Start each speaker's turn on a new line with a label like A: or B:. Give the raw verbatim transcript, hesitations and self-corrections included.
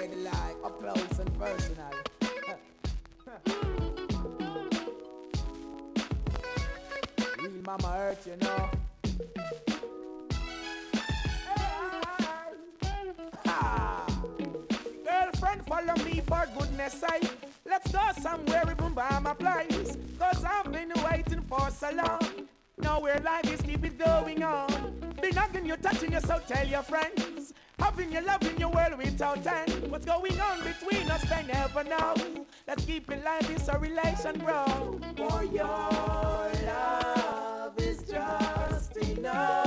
A: already like up close and personal. Real mama hurt, you know. Girlfriend, follow me for goodness sake. Let's go somewhere even by my place. Cause I've been waiting for so long. Nowhere like this, keep it going on. Been hugging you, touching you, so tell your friends. Having you, loving your world without end. What's going on between us, they never know. Let's keep it like this, our relation grow. For your love is just enough.